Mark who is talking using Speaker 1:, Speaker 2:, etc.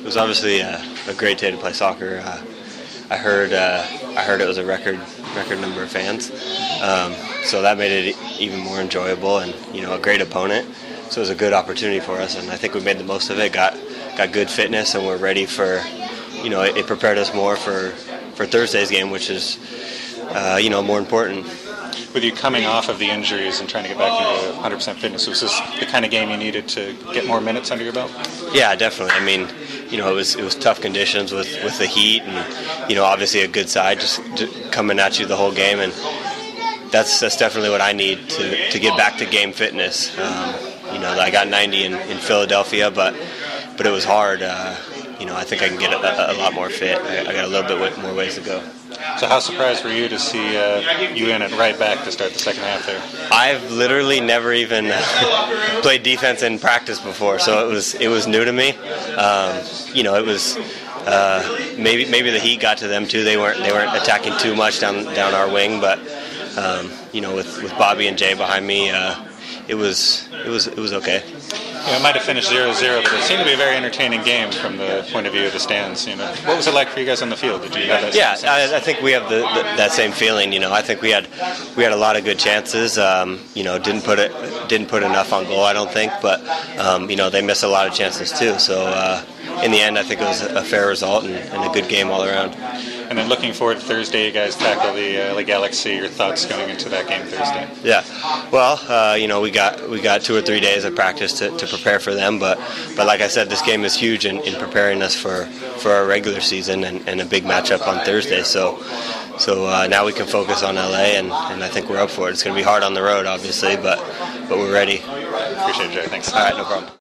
Speaker 1: It was obviously a great day to play soccer. I heard it was a record number of fans, so that made it even more enjoyable, and a great opponent. So it was a good opportunity for us, and I think we made the most of it. Got good fitness, and we're ready for. It prepared us more for Thursday's game, which is more important.
Speaker 2: With you coming off of the injuries and trying to get back into 100% fitness, was this the kind of game you needed to get more minutes under your belt?
Speaker 1: Yeah, definitely. I mean, it was tough conditions with the heat, and obviously a good side just coming at you the whole game, and that's definitely what I need to get back to game fitness. I got 90 in Philadelphia, but it was hard. I think I can get a lot more fit. I got a little bit more ways to go.
Speaker 2: So how surprised were you to see you in it right back to start the second half there?
Speaker 1: I've literally never even played defense in practice before, so it was new to me. It was maybe the heat got to them too. They weren't attacking too much down our wing, but with Bobby and Jay behind me, it was okay.
Speaker 2: It might have finished 0-0, but it seemed to be a very entertaining game from the point of view of the stands. What was it like for you guys on the field? Did you have that?
Speaker 1: Yeah, I think we have that same feeling. I think we had a lot of good chances. Didn't put enough on goal, I don't think, but they missed a lot of chances too. So in the end, I think it was a fair result and a good game all around.
Speaker 2: And then looking forward to Thursday, you guys tackle the LA Galaxy. Your thoughts going into that game Thursday?
Speaker 1: Yeah, well, we got 2 or 3 days of practice to prepare for them, but like I said, this game is huge in preparing us for our regular season and a big matchup on Thursday. So now we can focus on LA, and I think we're up for it. It's going to be hard on the road, obviously, but we're ready.
Speaker 2: Appreciate it, Jay. Thanks.
Speaker 1: All right, no problem.